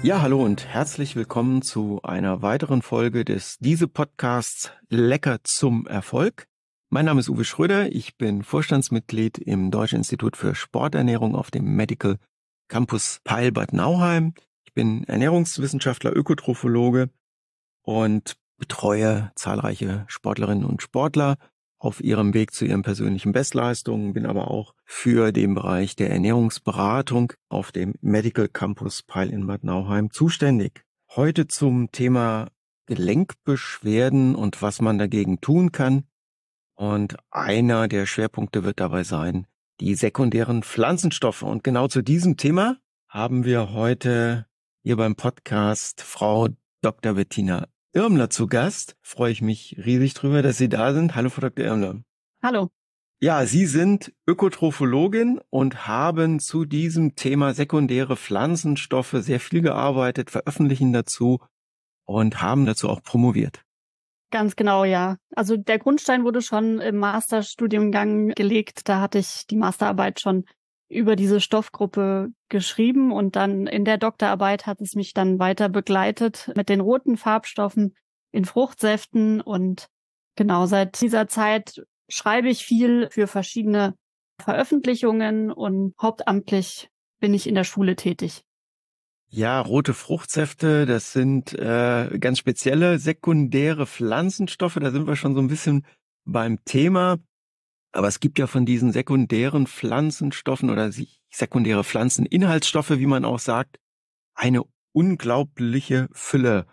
Ja, hallo und herzlich willkommen zu einer weiteren Folge des Diese-Podcasts Lecker zum Erfolg. Mein Name ist Uwe Schröder, ich bin Vorstandsmitglied im Deutschen Institut für Sporternährung auf dem Medical Campus Peil Bad Nauheim. Ich bin Ernährungswissenschaftler, Ökotrophologe und betreue zahlreiche Sportlerinnen und Sportler auf ihrem Weg zu ihren persönlichen Bestleistungen, bin aber auch für den Bereich der Ernährungsberatung auf dem Medical Campus Peil in Bad Nauheim zuständig. Heute zum Thema Gelenkbeschwerden und was man dagegen tun kann. Und einer der Schwerpunkte wird dabei sein, die sekundären Pflanzenstoffe. Und genau zu diesem Thema haben wir heute hier beim Podcast Frau Dr. Bettina Irmler zu Gast. Freue ich mich riesig drüber, dass Sie da sind. Hallo, Frau Dr. Irmler. Hallo. Ja, Sie sind Ökotrophologin und haben zu diesem Thema sekundäre Pflanzenstoffe sehr viel gearbeitet, veröffentlichen dazu und haben dazu auch promoviert. Ganz genau, ja. Also der Grundstein wurde schon im Masterstudiengang gelegt. Da hatte ich die Masterarbeit schon über diese Stoffgruppe geschrieben und dann in der Doktorarbeit hat es mich dann weiter begleitet mit den roten Farbstoffen in Fruchtsäften und genau seit dieser Zeit schreibe ich viel für verschiedene Veröffentlichungen und hauptamtlich bin ich in der Schule tätig. Ja, rote Fruchtsäfte, das sind ganz spezielle sekundäre Pflanzenstoffe. Da sind wir schon so ein bisschen beim Thema. Aber es gibt ja von diesen sekundären Pflanzenstoffen oder sekundäre Pflanzeninhaltsstoffe, wie man auch sagt, eine unglaubliche Fülle.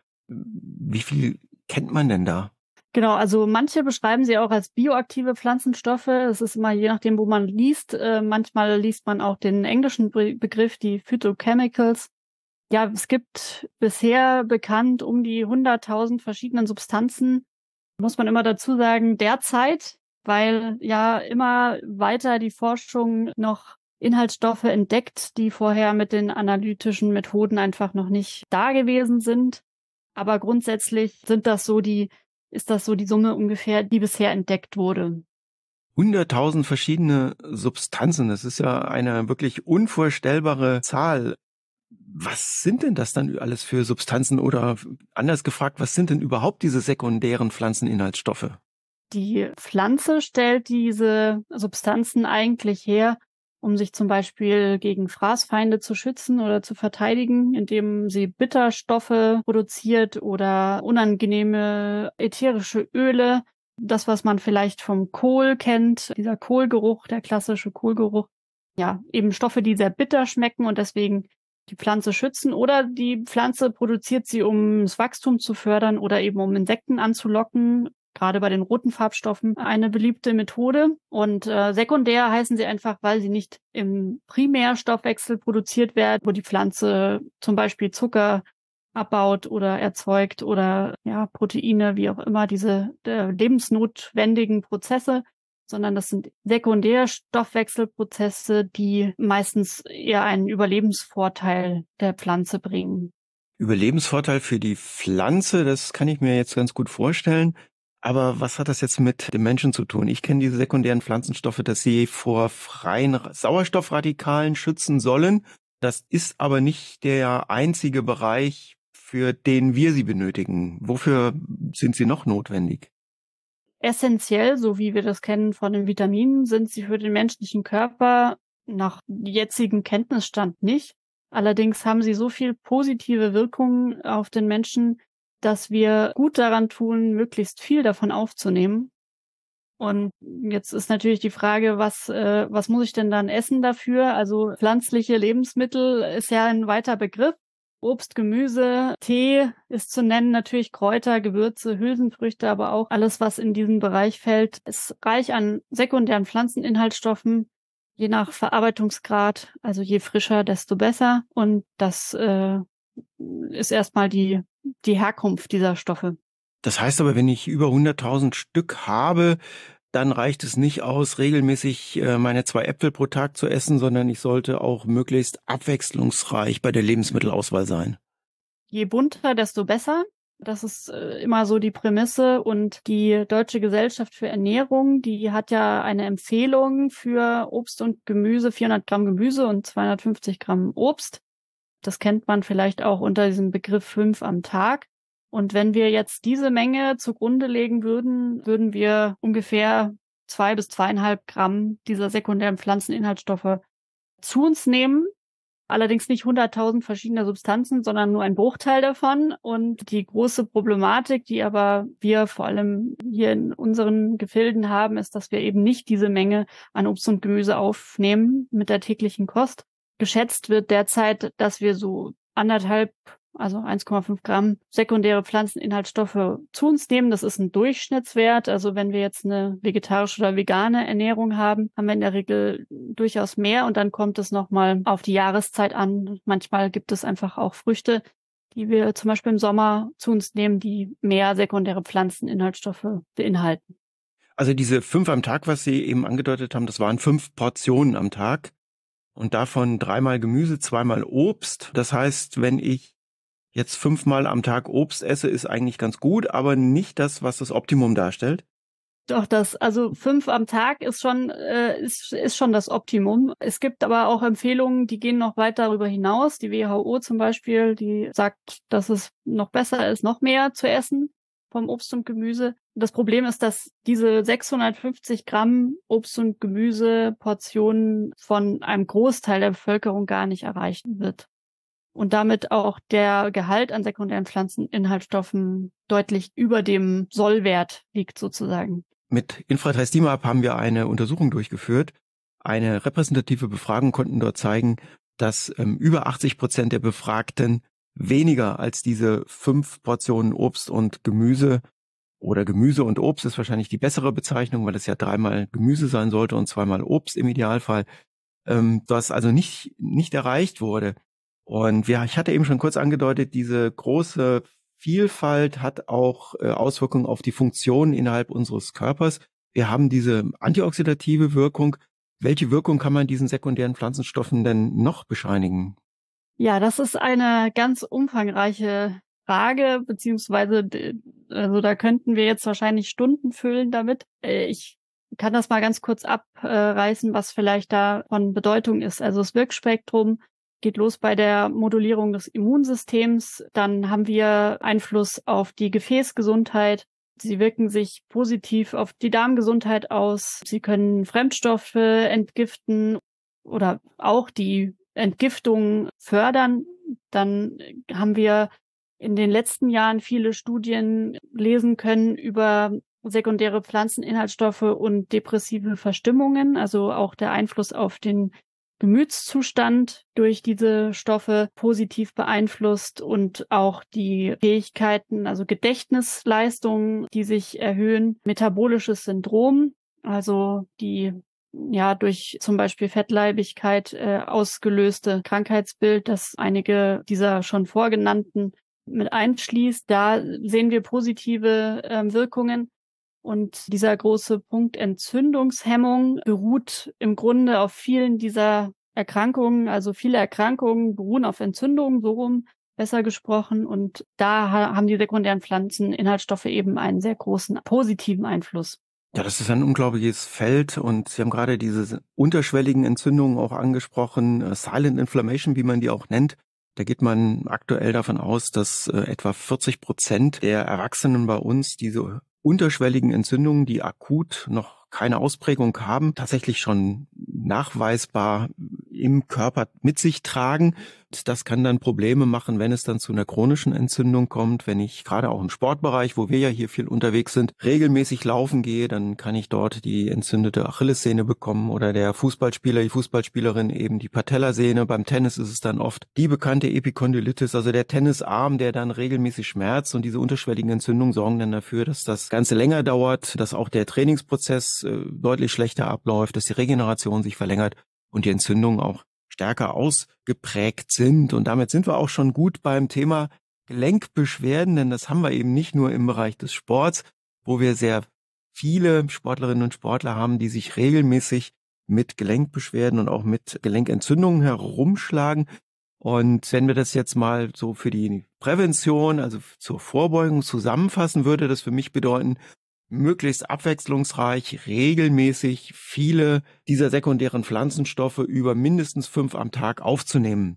Wie viel kennt man denn da? Genau, also manche beschreiben sie auch als bioaktive Pflanzenstoffe. Es ist immer je nachdem, wo man liest. Manchmal liest man auch den englischen Begriff, die Phytochemicals. Ja, es gibt bisher bekannt um die 100.000 verschiedenen Substanzen. Muss man immer dazu sagen, derzeit, weil ja immer weiter die Forschung noch Inhaltsstoffe entdeckt, die vorher mit den analytischen Methoden einfach noch nicht da gewesen sind. Aber grundsätzlich ist das so die Summe ungefähr, die bisher entdeckt wurde. 100.000 verschiedene Substanzen, das ist ja eine wirklich unvorstellbare Zahl. Was sind denn das dann alles für Substanzen oder anders gefragt, was sind denn überhaupt diese sekundären Pflanzeninhaltsstoffe? Die Pflanze stellt diese Substanzen eigentlich her, um sich zum Beispiel gegen Fraßfeinde zu schützen oder zu verteidigen, indem sie Bitterstoffe produziert oder unangenehme ätherische Öle. Das, was man vielleicht vom Kohl kennt, dieser Kohlgeruch, der klassische Kohlgeruch. Ja, eben Stoffe, die sehr bitter schmecken und deswegen die Pflanze schützen. Oder die Pflanze produziert sie, um das Wachstum zu fördern oder eben um Insekten anzulocken. Gerade bei den roten Farbstoffen eine beliebte Methode. Und sekundär heißen sie einfach, weil sie nicht im Primärstoffwechsel produziert werden, wo die Pflanze zum Beispiel Zucker abbaut oder erzeugt oder ja Proteine, wie auch immer, diese lebensnotwendigen Prozesse, sondern das sind Sekundärstoffwechselprozesse, die meistens eher einen Überlebensvorteil der Pflanze bringen. Überlebensvorteil für die Pflanze, das kann ich mir jetzt ganz gut vorstellen. Aber was hat das jetzt mit dem Menschen zu tun? Ich kenne diese sekundären Pflanzenstoffe, dass sie vor freien Sauerstoffradikalen schützen sollen. Das ist aber nicht der einzige Bereich, für den wir sie benötigen. Wofür sind sie noch notwendig? Essentiell, so wie wir das kennen von den Vitaminen, sind sie für den menschlichen Körper nach jetzigem Kenntnisstand nicht. Allerdings haben sie so viel positive Wirkungen auf den Menschen, dass wir gut daran tun, möglichst viel davon aufzunehmen. Und jetzt ist natürlich die Frage, was muss ich denn dann essen dafür? Also pflanzliche Lebensmittel ist ja ein weiter Begriff. Obst, Gemüse, Tee ist zu nennen, natürlich Kräuter, Gewürze, Hülsenfrüchte, aber auch alles, was in diesen Bereich fällt, ist reich an sekundären Pflanzeninhaltsstoffen, je nach Verarbeitungsgrad. Also je frischer, desto besser. Und das ist erstmal die Herkunft dieser Stoffe. Das heißt aber, wenn ich über 100.000 Stück habe, dann reicht es nicht aus, regelmäßig meine 2 Äpfel pro Tag zu essen, sondern ich sollte auch möglichst abwechslungsreich bei der Lebensmittelauswahl sein. Je bunter, desto besser. Das ist immer so die Prämisse. Und die Deutsche Gesellschaft für Ernährung, die hat ja eine Empfehlung für Obst und Gemüse, 400 Gramm Gemüse und 250 Gramm Obst. Das kennt man vielleicht auch unter diesem Begriff 5 am Tag. Und wenn wir jetzt diese Menge zugrunde legen würden, würden wir ungefähr 2 bis 2,5 Gramm dieser sekundären Pflanzeninhaltsstoffe zu uns nehmen. Allerdings nicht 100.000 verschiedene Substanzen, sondern nur ein Bruchteil davon. Und die große Problematik, die aber wir vor allem hier in unseren Gefilden haben, ist, dass wir eben nicht diese Menge an Obst und Gemüse aufnehmen mit der täglichen Kost. Geschätzt wird derzeit, dass wir so 1,5, also 1,5 Gramm sekundäre Pflanzeninhaltsstoffe zu uns nehmen. Das ist ein Durchschnittswert. Also wenn wir jetzt eine vegetarische oder vegane Ernährung haben, haben wir in der Regel durchaus mehr. Und dann kommt es nochmal auf die Jahreszeit an. Manchmal gibt es einfach auch Früchte, die wir zum Beispiel im Sommer zu uns nehmen, die mehr sekundäre Pflanzeninhaltsstoffe beinhalten. Also diese 5 am Tag, was Sie eben angedeutet haben, das waren 5 Portionen am Tag und davon 3-mal Gemüse, 2-mal Obst. Das heißt, wenn ich jetzt 5-mal am Tag Obst esse, ist eigentlich ganz gut, aber nicht das, was das Optimum darstellt. Doch, also 5 am Tag ist schon das Optimum. Es gibt aber auch Empfehlungen, die gehen noch weit darüber hinaus. Die WHO zum Beispiel, die sagt, dass es noch besser ist, noch mehr zu essen vom Obst und Gemüse. Das Problem ist, dass diese 650 Gramm Obst- und Gemüseportionen von einem Großteil der Bevölkerung gar nicht erreicht wird. Und damit auch der Gehalt an sekundären Pflanzeninhaltsstoffen deutlich über dem Sollwert liegt sozusagen. Mit Infra3 STEAMUp haben wir eine Untersuchung durchgeführt. Eine repräsentative Befragung konnten dort zeigen, dass über 80% der Befragten weniger als diese 5 Portionen Obst und Gemüse oder Gemüse und Obst ist wahrscheinlich die bessere Bezeichnung, weil es ja 3-mal Gemüse sein sollte und 2-mal Obst im Idealfall, das also nicht erreicht wurde. Und ich hatte eben schon kurz angedeutet, diese große Vielfalt hat auch Auswirkungen auf die Funktion innerhalb unseres Körpers. Wir haben diese antioxidative Wirkung. Welche Wirkung kann man diesen sekundären Pflanzenstoffen denn noch bescheinigen? Ja, das ist eine ganz umfangreiche Frage, beziehungsweise also da könnten wir jetzt wahrscheinlich Stunden füllen damit. Ich kann das mal ganz kurz abreißen, was vielleicht da von Bedeutung ist. Also das Wirkspektrum geht los bei der Modulierung des Immunsystems. Dann haben wir Einfluss auf die Gefäßgesundheit. Sie wirken sich positiv auf die Darmgesundheit aus. Sie können Fremdstoffe entgiften oder auch die Entgiftung fördern. Dann haben wir in den letzten Jahren viele Studien lesen können über sekundäre Pflanzeninhaltsstoffe und depressive Verstimmungen, also auch der Einfluss auf den Gemütszustand durch diese Stoffe positiv beeinflusst und auch die Fähigkeiten, also Gedächtnisleistungen, die sich erhöhen, metabolisches Syndrom, also die durch zum Beispiel Fettleibigkeit ausgelöste Krankheitsbild, das einige dieser schon vorgenannten mit einschließt. Da sehen wir positive Wirkungen. Und dieser große Punkt Entzündungshemmung beruht im Grunde auf vielen dieser Erkrankungen. Also viele Erkrankungen beruhen auf Entzündungen, so rum besser gesprochen. Und da haben die sekundären Pflanzeninhaltsstoffe eben einen sehr großen positiven Einfluss. Ja, das ist ein unglaubliches Feld und Sie haben gerade diese unterschwelligen Entzündungen auch angesprochen, Silent Inflammation, wie man die auch nennt. Da geht man aktuell davon aus, dass etwa 40% der Erwachsenen bei uns diese unterschwelligen Entzündungen, die akut noch keine Ausprägung haben, tatsächlich schon nachweisbar im Körper mit sich tragen. Das kann dann Probleme machen, wenn es dann zu einer chronischen Entzündung kommt. Wenn ich gerade auch im Sportbereich, wo wir ja hier viel unterwegs sind, regelmäßig laufen gehe, dann kann ich dort die entzündete Achillessehne bekommen oder der Fußballspieler, die Fußballspielerin eben die Patellasehne. Beim Tennis ist es dann oft die bekannte Epikondylitis, also der Tennisarm, der dann regelmäßig schmerzt, und diese unterschwelligen Entzündungen sorgen dann dafür, dass das Ganze länger dauert, dass auch der Trainingsprozess deutlich schlechter abläuft, dass die Regeneration sich verlängert und die Entzündungen auch stärker ausgeprägt sind. Und damit sind wir auch schon gut beim Thema Gelenkbeschwerden, denn das haben wir eben nicht nur im Bereich des Sports, wo wir sehr viele Sportlerinnen und Sportler haben, die sich regelmäßig mit Gelenkbeschwerden und auch mit Gelenkentzündungen herumschlagen. Und wenn wir das jetzt mal so für die Prävention, also zur Vorbeugung zusammenfassen, würde das für mich bedeuten, möglichst abwechslungsreich, regelmäßig viele dieser sekundären Pflanzenstoffe über mindestens 5 am Tag aufzunehmen.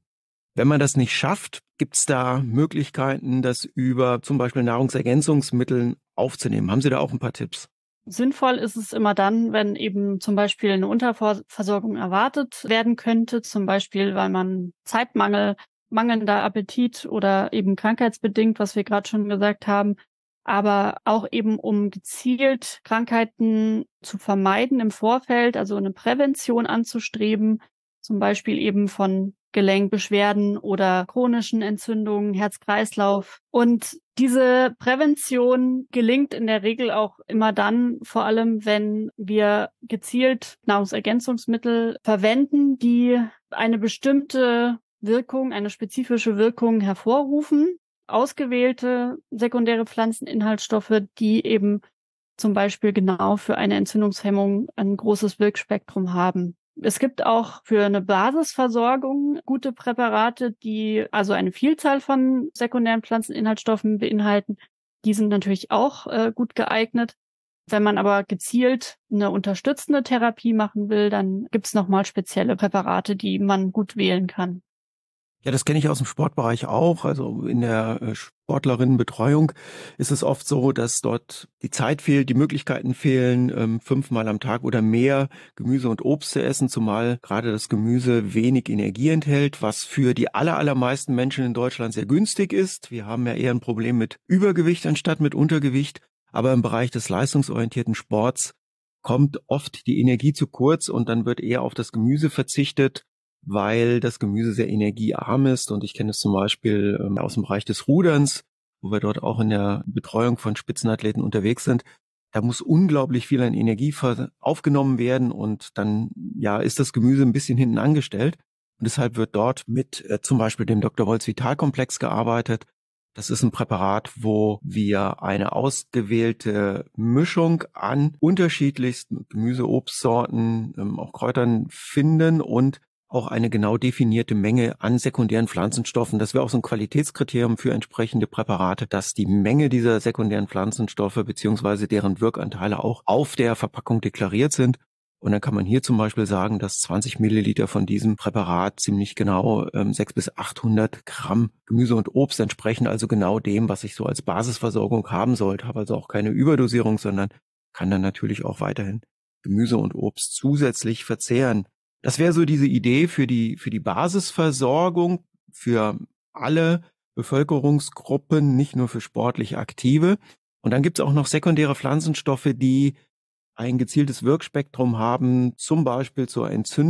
Wenn man das nicht schafft, gibt es da Möglichkeiten, das über zum Beispiel Nahrungsergänzungsmittel aufzunehmen? Haben Sie da auch ein paar Tipps? Sinnvoll ist es immer dann, wenn eben zum Beispiel eine Unterversorgung erwartet werden könnte, zum Beispiel weil man Zeitmangel, mangelnder Appetit oder eben krankheitsbedingt, was wir gerade schon gesagt haben, aber auch eben um gezielt Krankheiten zu vermeiden im Vorfeld, also eine Prävention anzustreben, zum Beispiel eben von Gelenkbeschwerden oder chronischen Entzündungen, Herz-Kreislauf. Und diese Prävention gelingt in der Regel auch immer dann, vor allem wenn wir gezielt Nahrungsergänzungsmittel verwenden, die eine bestimmte Wirkung, eine spezifische Wirkung hervorrufen. Ausgewählte sekundäre Pflanzeninhaltsstoffe, die eben zum Beispiel genau für eine Entzündungshemmung ein großes Wirkspektrum haben. Es gibt auch für eine Basisversorgung gute Präparate, die also eine Vielzahl von sekundären Pflanzeninhaltsstoffen beinhalten. Die sind natürlich auch gut geeignet. Wenn man aber gezielt eine unterstützende Therapie machen will, dann gibt es nochmal spezielle Präparate, die man gut wählen kann. Ja, das kenne ich aus dem Sportbereich auch. Also in der Sportlerinnenbetreuung ist es oft so, dass dort die Zeit fehlt, die Möglichkeiten fehlen, 5-mal am Tag oder mehr Gemüse und Obst zu essen, zumal gerade das Gemüse wenig Energie enthält, was für die allermeisten Menschen in Deutschland sehr günstig ist. Wir haben ja eher ein Problem mit Übergewicht anstatt mit Untergewicht. Aber im Bereich des leistungsorientierten Sports kommt oft die Energie zu kurz und dann wird eher auf das Gemüse verzichtet, weil das Gemüse sehr energiearm ist. Und ich kenne es zum Beispiel aus dem Bereich des Ruderns, wo wir dort auch in der Betreuung von Spitzenathleten unterwegs sind. Da muss unglaublich viel an Energie aufgenommen werden und dann ist das Gemüse ein bisschen hinten angestellt. Und deshalb wird dort mit zum Beispiel dem Dr. Wolz Vitalkomplex gearbeitet. Das ist ein Präparat, wo wir eine ausgewählte Mischung an unterschiedlichsten Gemüse, Obstsorten, auch Kräutern finden und auch eine genau definierte Menge an sekundären Pflanzenstoffen. Das wäre auch so ein Qualitätskriterium für entsprechende Präparate, dass die Menge dieser sekundären Pflanzenstoffe beziehungsweise deren Wirkanteile auch auf der Verpackung deklariert sind. Und dann kann man hier zum Beispiel sagen, dass 20 Milliliter von diesem Präparat ziemlich genau 600 bis 800 Gramm Gemüse und Obst entsprechen, also genau dem, was ich so als Basisversorgung haben sollte. Habe also auch keine Überdosierung, sondern kann dann natürlich auch weiterhin Gemüse und Obst zusätzlich verzehren. Das wäre so diese Idee für die Basisversorgung für alle Bevölkerungsgruppen, nicht nur für sportlich Aktive. Und dann gibt es auch noch sekundäre Pflanzenstoffe, die ein gezieltes Wirkspektrum haben, zum Beispiel zur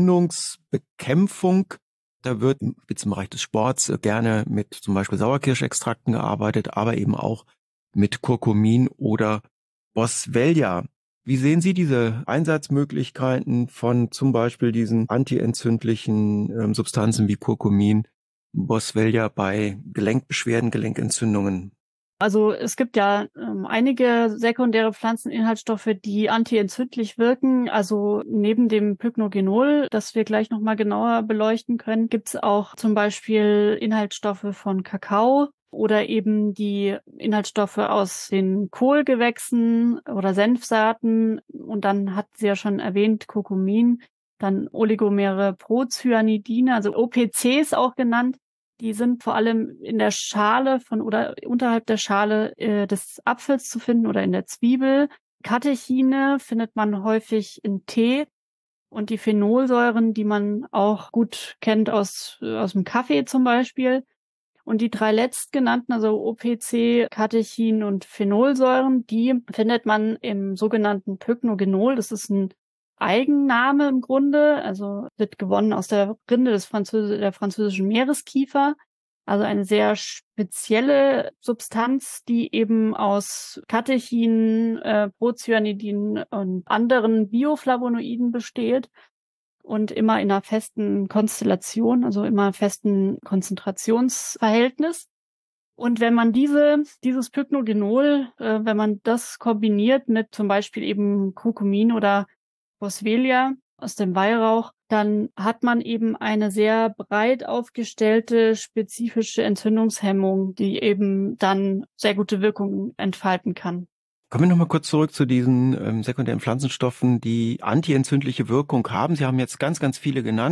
Entzündungsbekämpfung. Da wird jetzt im Bereich des Sports gerne mit zum Beispiel Sauerkirschextrakten gearbeitet, aber eben auch mit Curcumin oder Boswellia. Wie sehen Sie diese Einsatzmöglichkeiten von zum Beispiel diesen antientzündlichen Substanzen wie Curcumin, Boswellia bei Gelenkbeschwerden, Gelenkentzündungen? Also es gibt ja einige sekundäre Pflanzeninhaltsstoffe, die antientzündlich wirken. Also neben dem Pycnogenol, das wir gleich nochmal genauer beleuchten können, gibt es auch zum Beispiel Inhaltsstoffe von Kakao oder eben die Inhaltsstoffe aus den Kohlgewächsen oder Senfsaaten. Und dann hat sie ja schon erwähnt, Curcumin, dann Oligomere Procyanidine, also OPCs auch genannt. Die sind vor allem in der Schale oder unterhalb der Schale des Apfels zu finden oder in der Zwiebel. Katechine findet man häufig in Tee und die Phenolsäuren, die man auch gut kennt aus dem Kaffee zum Beispiel. Und die 3 letztgenannten, also OPC, Katechin und Phenolsäuren, die findet man im sogenannten Pycnogenol. Das ist ein Eigenname im Grunde, also wird gewonnen aus der Rinde der französischen Meereskiefer. Also eine sehr spezielle Substanz, die eben aus Katechin, Procyanidin und anderen Bioflavonoiden besteht und immer in einer festen Konstellation, also immer festen Konzentrationsverhältnis. Und wenn man dieses Pycnogenol, wenn man das kombiniert mit zum Beispiel eben Curcumin oder Boswellia aus dem Weihrauch, dann hat man eben eine sehr breit aufgestellte spezifische Entzündungshemmung, die eben dann sehr gute Wirkungen entfalten kann. Kommen wir nochmal kurz zurück zu diesen sekundären Pflanzenstoffen, die antientzündliche Wirkung haben. Sie haben jetzt ganz viele genannt.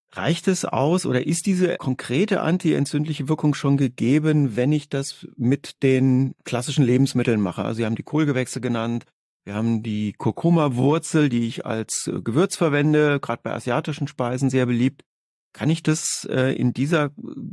Reicht es aus oder ist diese konkrete antientzündliche Wirkung schon gegeben, wenn ich das mit den klassischen Lebensmitteln mache? Also Sie haben die Kohlgewächse genannt, wir haben die Kurkuma-Wurzel, die ich als Gewürz verwende, gerade bei asiatischen Speisen sehr beliebt. Kann ich das in dieser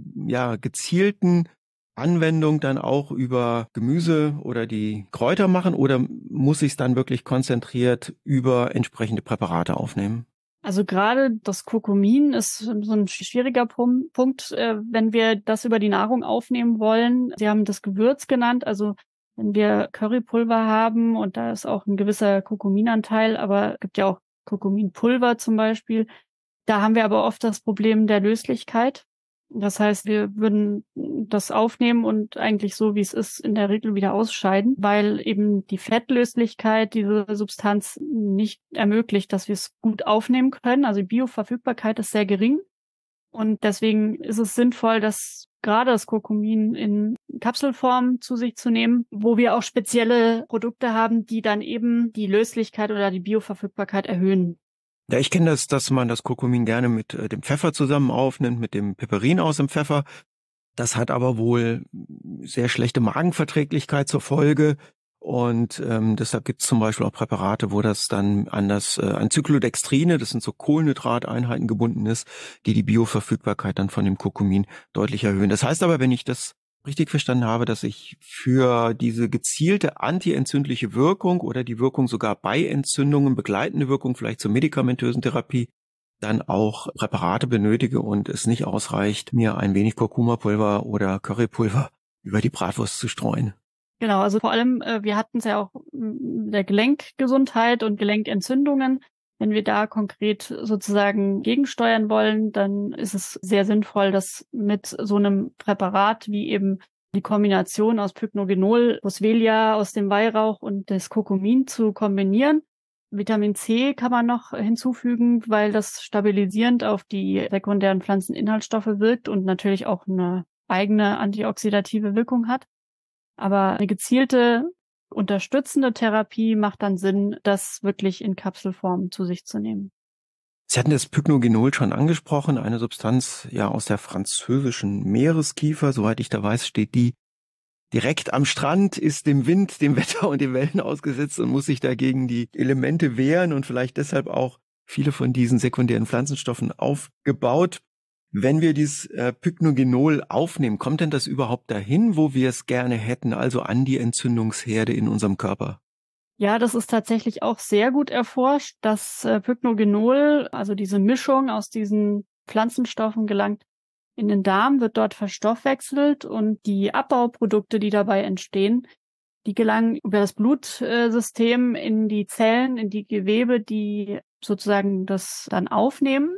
gezielten Anwendung dann auch über Gemüse oder die Kräuter machen oder muss ich es dann wirklich konzentriert über entsprechende Präparate aufnehmen? Also gerade das Kurkumin ist so ein schwieriger Punkt, wenn wir das über die Nahrung aufnehmen wollen. Sie haben das Gewürz genannt, also wenn wir Currypulver haben und da ist auch ein gewisser Kurkuminanteil, aber es gibt ja auch Kurkuminpulver zum Beispiel. Da haben wir aber oft das Problem der Löslichkeit. Das heißt, wir würden das aufnehmen und eigentlich so, wie es ist, in der Regel wieder ausscheiden, weil eben die Fettlöslichkeit diese Substanz nicht ermöglicht, dass wir es gut aufnehmen können. Also die Bioverfügbarkeit ist sehr gering. Und deswegen ist es sinnvoll, dass gerade das Kurkumin in Kapselform zu sich zu nehmen, wo wir auch spezielle Produkte haben, die dann eben die Löslichkeit oder die Bioverfügbarkeit erhöhen. Ja, ich kenne das, dass man das Kurkumin gerne mit dem Pfeffer zusammen aufnimmt, mit dem Piperin aus dem Pfeffer. Das hat aber wohl sehr schlechte Magenverträglichkeit zur Folge. Und deshalb gibt es zum Beispiel auch Präparate, wo das dann an Cyclodextrine, das sind so Kohlenhydrateinheiten gebunden ist, die die Bioverfügbarkeit dann von dem Kurkumin deutlich erhöhen. Das heißt aber, wenn ich das richtig verstanden habe, dass ich für diese gezielte antientzündliche Wirkung oder die Wirkung sogar bei Entzündungen, begleitende Wirkung vielleicht zur medikamentösen Therapie, dann auch Präparate benötige und es nicht ausreicht, mir ein wenig Kurkuma-Pulver oder Currypulver über die Bratwurst zu streuen. Genau, also vor allem, wir hatten es ja auch der Gelenkgesundheit und Gelenkentzündungen. Wenn wir da konkret sozusagen gegensteuern wollen, dann ist es sehr sinnvoll, das mit so einem Präparat wie eben die Kombination aus Pycnogenol, Boswellia aus dem Weihrauch und des Kurkumin zu kombinieren. Vitamin C kann man noch hinzufügen, weil das stabilisierend auf die sekundären Pflanzeninhaltsstoffe wirkt und natürlich auch eine eigene antioxidative Wirkung hat. Aber eine gezielte, unterstützende Therapie macht dann Sinn, das wirklich in Kapselform zu sich zu nehmen. Sie hatten das Pycnogenol schon angesprochen, eine Substanz ja aus der französischen Meereskiefer. Soweit ich da weiß, steht die direkt am Strand, ist dem Wind, dem Wetter und den Wellen ausgesetzt und muss sich dagegen die Elemente wehren und vielleicht deshalb auch viele von diesen sekundären Pflanzenstoffen aufgebaut. Wenn wir dieses Pycnogenol aufnehmen, kommt denn das überhaupt dahin, wo wir es gerne hätten, also an die Entzündungsherde in unserem Körper? Ja, das ist tatsächlich auch sehr gut erforscht. Das Pycnogenol, also diese Mischung aus diesen Pflanzenstoffen, gelangt in den Darm, wird dort verstoffwechselt und die Abbauprodukte, die dabei entstehen, die gelangen über das Blutsystem in die Zellen, in die Gewebe, die sozusagen das dann aufnehmen.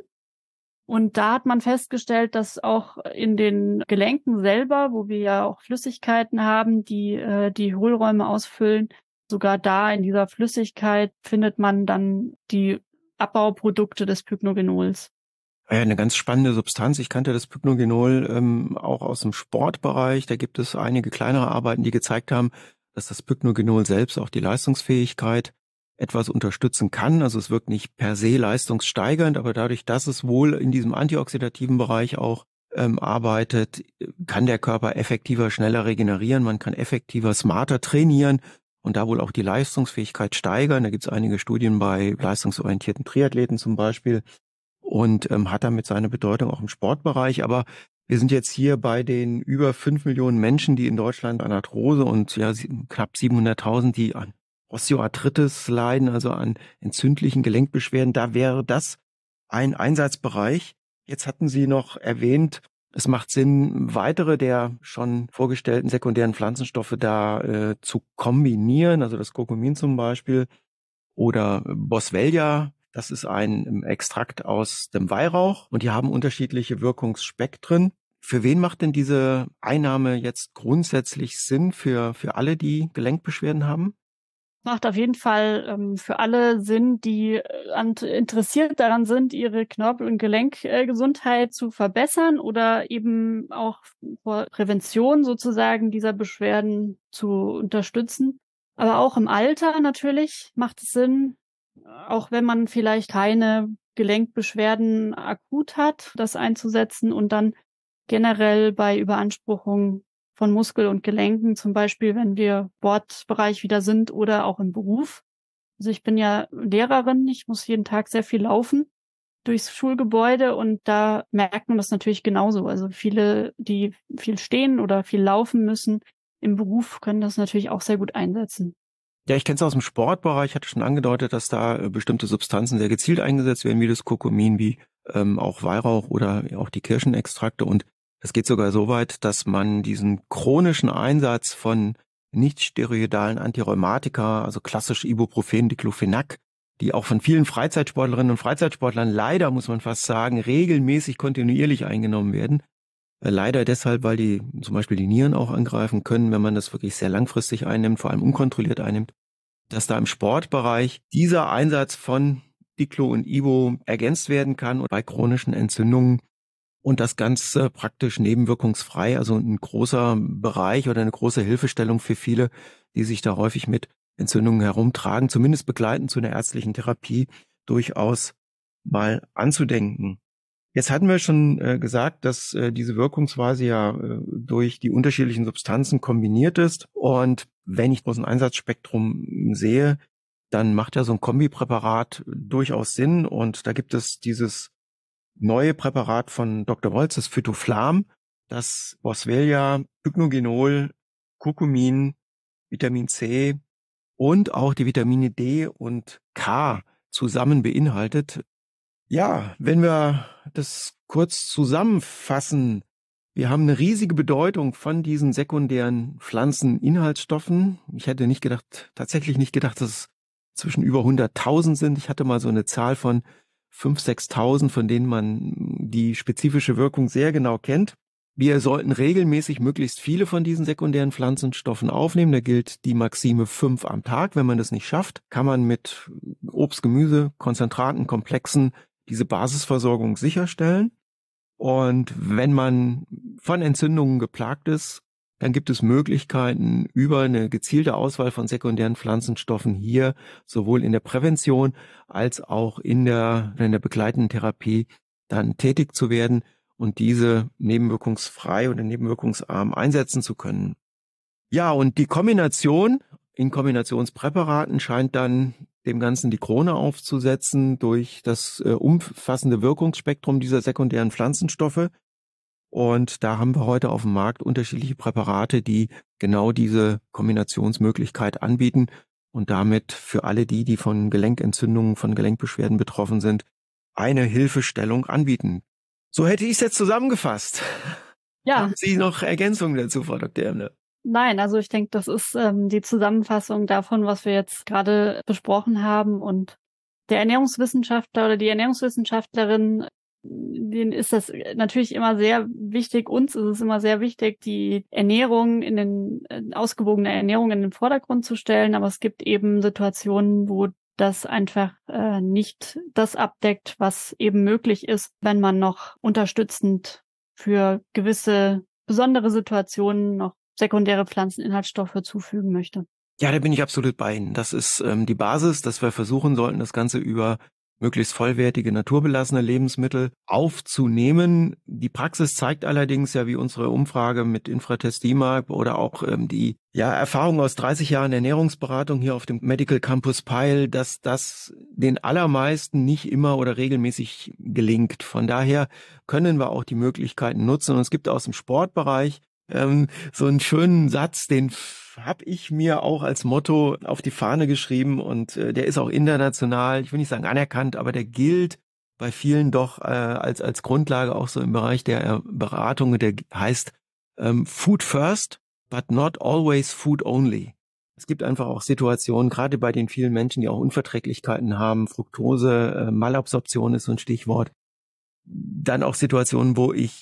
Und da hat man festgestellt, dass auch in den Gelenken selber, wo wir ja auch Flüssigkeiten haben, die die Hohlräume ausfüllen, sogar da in dieser Flüssigkeit findet man dann die Abbauprodukte des Pycnogenols. Ja, eine ganz spannende Substanz. Ich kannte das Pycnogenol auch aus dem Sportbereich. Da gibt es einige kleinere Arbeiten, die gezeigt haben, dass das Pycnogenol selbst auch die Leistungsfähigkeit etwas unterstützen kann. Also es wirkt nicht per se leistungssteigernd, aber dadurch, dass es wohl in diesem antioxidativen Bereich auch arbeitet, kann der Körper effektiver, schneller regenerieren. Man kann effektiver, smarter trainieren und da wohl auch die Leistungsfähigkeit steigern. Da gibt es einige Studien bei leistungsorientierten Triathleten zum Beispiel und hat damit seine Bedeutung auch im Sportbereich. Aber wir sind jetzt hier bei den über 5 Millionen Menschen, die in Deutschland an Arthrose und ja knapp 700.000, die an Osteoarthritis leiden, also an entzündlichen Gelenkbeschwerden. Da wäre das ein Einsatzbereich. Jetzt hatten Sie noch erwähnt, es macht Sinn, weitere der schon vorgestellten sekundären Pflanzenstoffe da zu kombinieren, also das Kurkumin zum Beispiel oder Boswellia. Das ist ein Extrakt aus dem Weihrauch und die haben unterschiedliche Wirkungsspektren. Für wen macht denn diese Einnahme jetzt grundsätzlich Sinn für alle, die Gelenkbeschwerden haben? Macht auf jeden Fall für alle Sinn, die interessiert daran sind, ihre Knorpel- und Gelenkgesundheit zu verbessern oder eben auch vor Prävention sozusagen dieser Beschwerden zu unterstützen. Aber auch im Alter natürlich macht es Sinn, auch wenn man vielleicht keine Gelenkbeschwerden akut hat, das einzusetzen und dann generell bei Überanspruchung von Muskel und Gelenken, zum Beispiel, wenn wir im Sportbereich wieder sind oder auch im Beruf. Also ich bin ja Lehrerin, ich muss jeden Tag sehr viel laufen durchs Schulgebäude und da merkt man das natürlich genauso. Also viele, die viel stehen oder viel laufen müssen im Beruf, können das natürlich auch sehr gut einsetzen. Ja, ich kenne es aus dem Sportbereich, hatte schon angedeutet, dass da bestimmte Substanzen sehr gezielt eingesetzt werden, wie das Kurkumin, wie auch Weihrauch oder auch die Kirschenextrakte. Und es geht sogar so weit, dass man diesen chronischen Einsatz von nicht-steroidalen Antirheumatika, also klassisch Ibuprofen, Diclofenac, die auch von vielen Freizeitsportlerinnen und Freizeitsportlern leider, muss man fast sagen, regelmäßig kontinuierlich eingenommen werden. Leider deshalb, weil die zum Beispiel die Nieren auch angreifen können, wenn man das wirklich sehr langfristig einnimmt, vor allem unkontrolliert einnimmt, dass da im Sportbereich dieser Einsatz von Diclo und Ibo ergänzt werden kann und bei chronischen Entzündungen und das Ganze praktisch nebenwirkungsfrei, also ein großer Bereich oder eine große Hilfestellung für viele, die sich da häufig mit Entzündungen herumtragen, zumindest begleitend zu einer ärztlichen Therapie, durchaus mal anzudenken. Jetzt hatten wir schon gesagt, dass diese Wirkungsweise ja durch die unterschiedlichen Substanzen kombiniert ist. Und wenn ich bloß ein Einsatzspektrum sehe, dann macht ja so ein Kombipräparat durchaus Sinn. Und da gibt es dieses neue Präparat von Dr. Wolz, das Phytoflam, das Boswellia, Pycnogenol, Curcumin, Vitamin C und auch die Vitamine D und K zusammen beinhaltet. Ja, wenn wir das kurz zusammenfassen, wir haben eine riesige Bedeutung von diesen sekundären Pflanzeninhaltsstoffen. Ich hätte tatsächlich nicht gedacht, dass es zwischen über 100.000 sind. Ich hatte mal so eine Zahl von 5.000, 6.000, von denen man die spezifische Wirkung sehr genau kennt. Wir sollten regelmäßig möglichst viele von diesen sekundären Pflanzenstoffen aufnehmen. Da gilt die Maxime 5 am Tag. Wenn man das nicht schafft, kann man mit Obst, Gemüse, Konzentraten, Komplexen diese Basisversorgung sicherstellen. Und wenn man von Entzündungen geplagt ist, dann gibt es Möglichkeiten, über eine gezielte Auswahl von sekundären Pflanzenstoffen hier sowohl in der Prävention als auch in der begleitenden Therapie dann tätig zu werden und diese nebenwirkungsfrei oder nebenwirkungsarm einsetzen zu können. Ja, und die Kombination in Kombinationspräparaten scheint dann dem Ganzen die Krone aufzusetzen durch das umfassende Wirkungsspektrum dieser sekundären Pflanzenstoffe. Und da haben wir heute auf dem Markt unterschiedliche Präparate, die genau diese Kombinationsmöglichkeit anbieten und damit für alle die von Gelenkentzündungen, von Gelenkbeschwerden betroffen sind, eine Hilfestellung anbieten. So hätte ich es jetzt zusammengefasst. Ja. Haben Sie noch Ergänzungen dazu, Frau Dr. Emle? Nein, also ich denke, das ist die Zusammenfassung davon, was wir jetzt gerade besprochen haben. Und der Ernährungswissenschaftler oder die Ernährungswissenschaftlerin, denen ist das natürlich immer sehr wichtig. Uns ist es immer sehr wichtig, die Ernährung ausgewogene Ernährung in den Vordergrund zu stellen. Aber es gibt eben Situationen, wo das einfach nicht das abdeckt, was eben möglich ist, wenn man noch unterstützend für gewisse besondere Situationen noch sekundäre Pflanzeninhaltsstoffe zufügen möchte. Ja, da bin ich absolut bei Ihnen. Das ist die Basis, dass wir versuchen sollten, das Ganze über möglichst vollwertige, naturbelassene Lebensmittel aufzunehmen. Die Praxis zeigt allerdings ja, wie unsere Umfrage mit Infratest DIMAP oder auch die Erfahrung aus 30 Jahren Ernährungsberatung hier auf dem Medical Campus Peil, dass das den allermeisten nicht immer oder regelmäßig gelingt. Von daher können wir auch die Möglichkeiten nutzen. Und es gibt aus dem Sportbereich so einen schönen Satz, den habe ich mir auch als Motto auf die Fahne geschrieben und der ist auch international, ich will nicht sagen anerkannt, aber der gilt bei vielen doch als Grundlage auch so im Bereich der Beratung. Der heißt Food first, but not always food only. Es gibt einfach auch Situationen, gerade bei den vielen Menschen, die auch Unverträglichkeiten haben, Fructose, Malabsorption ist so ein Stichwort, dann auch Situationen, wo ich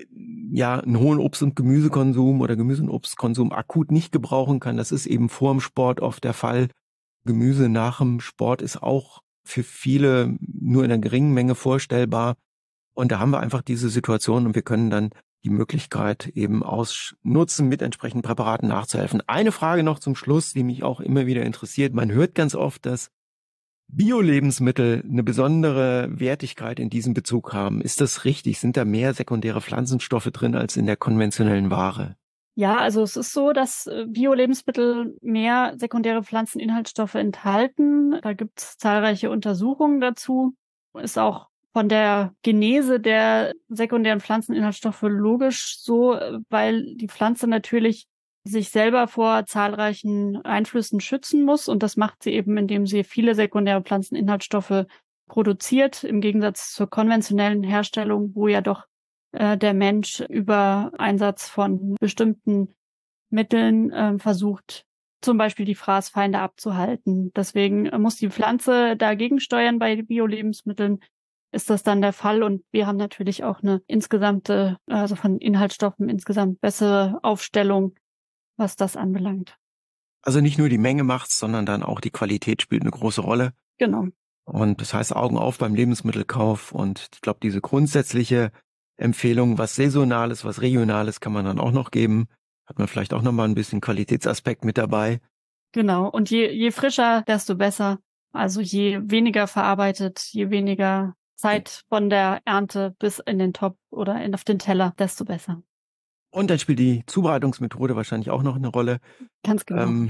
einen hohen Obst- und Gemüsekonsum oder Gemüse- und Obstkonsum akut nicht gebrauchen kann. Das ist eben vor dem Sport oft der Fall. Gemüse nach dem Sport ist auch für viele nur in einer geringen Menge vorstellbar. Und da haben wir einfach diese Situation und wir können dann die Möglichkeit eben ausnutzen, mit entsprechenden Präparaten nachzuhelfen. Eine Frage noch zum Schluss, die mich auch immer wieder interessiert. Man hört ganz oft, dass Bio-Lebensmittel eine besondere Wertigkeit in diesem Bezug haben. Ist das richtig? Sind da mehr sekundäre Pflanzenstoffe drin als in der konventionellen Ware? Ja, also es ist so, dass Bio-Lebensmittel mehr sekundäre Pflanzeninhaltsstoffe enthalten. Da gibt es zahlreiche Untersuchungen dazu. Ist auch von der Genese der sekundären Pflanzeninhaltsstoffe logisch so, weil die Pflanze natürlich sich selber vor zahlreichen Einflüssen schützen muss. Und das macht sie eben, indem sie viele sekundäre Pflanzeninhaltsstoffe produziert, im Gegensatz zur konventionellen Herstellung, wo ja doch der Mensch über Einsatz von bestimmten Mitteln versucht, zum Beispiel die Fraßfeinde abzuhalten. Deswegen muss die Pflanze dagegen steuern. Bei Bio-Lebensmitteln ist das dann der Fall. Und wir haben natürlich auch eine also von Inhaltsstoffen insgesamt bessere Aufstellung, was das anbelangt. Also nicht nur die Menge macht's, sondern dann auch die Qualität spielt eine große Rolle. Genau. Und das heißt Augen auf beim Lebensmittelkauf. Und ich glaube, diese grundsätzliche Empfehlung, was Saisonales, was Regionales kann man dann auch noch geben. Hat man vielleicht auch nochmal ein bisschen Qualitätsaspekt mit dabei. Genau. Und je frischer, desto besser. Also je weniger verarbeitet, je weniger Zeit von der Ernte bis in den Topf oder auf den Teller, desto besser. Und dann spielt die Zubereitungsmethode wahrscheinlich auch noch eine Rolle. Ganz genau.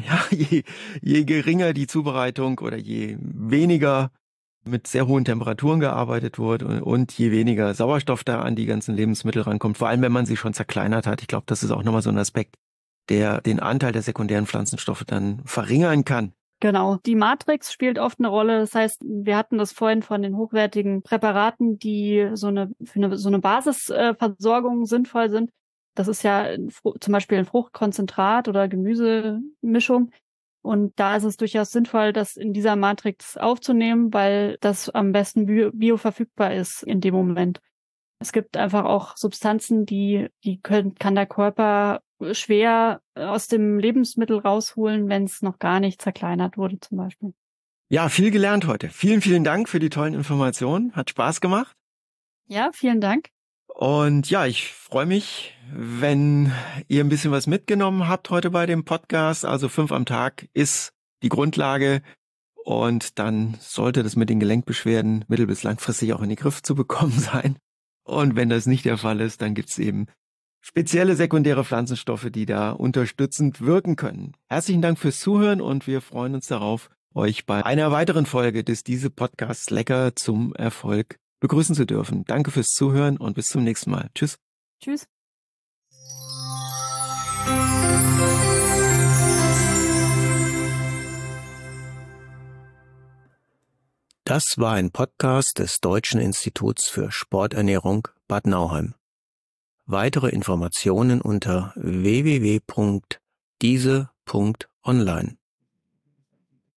Je geringer die Zubereitung oder je weniger mit sehr hohen Temperaturen gearbeitet wird und je weniger Sauerstoff da an die ganzen Lebensmittel rankommt, vor allem wenn man sie schon zerkleinert hat. Ich glaube, das ist auch nochmal so ein Aspekt, der den Anteil der sekundären Pflanzenstoffe dann verringern kann. Genau. Die Matrix spielt oft eine Rolle. Das heißt, wir hatten das vorhin von den hochwertigen Präparaten, die für so eine Basisversorgung sinnvoll sind. Das ist ja zum Beispiel ein Fruchtkonzentrat oder Gemüsemischung. Und da ist es durchaus sinnvoll, das in dieser Matrix aufzunehmen, weil das am besten bioverfügbar ist in dem Moment. Es gibt einfach auch Substanzen, kann der Körper schwer aus dem Lebensmittel rausholen, wenn es noch gar nicht zerkleinert wurde zum Beispiel. Ja, viel gelernt heute. Vielen, vielen Dank für die tollen Informationen. Hat Spaß gemacht. Ja, vielen Dank. Und ja, ich freue mich, wenn ihr ein bisschen was mitgenommen habt heute bei dem Podcast. Also 5 am Tag ist die Grundlage. Und dann sollte das mit den Gelenkbeschwerden mittel- bis langfristig auch in den Griff zu bekommen sein. Und wenn das nicht der Fall ist, dann gibt's eben spezielle sekundäre Pflanzenstoffe, die da unterstützend wirken können. Herzlichen Dank fürs Zuhören und wir freuen uns darauf, euch bei einer weiteren Folge des Diese Podcasts Lecker zum Erfolg begrüßen zu dürfen. Danke fürs Zuhören und bis zum nächsten Mal. Tschüss. Tschüss. Das war ein Podcast des Deutschen Instituts für Sporternährung Bad Nauheim. Weitere Informationen unter www.diese.online.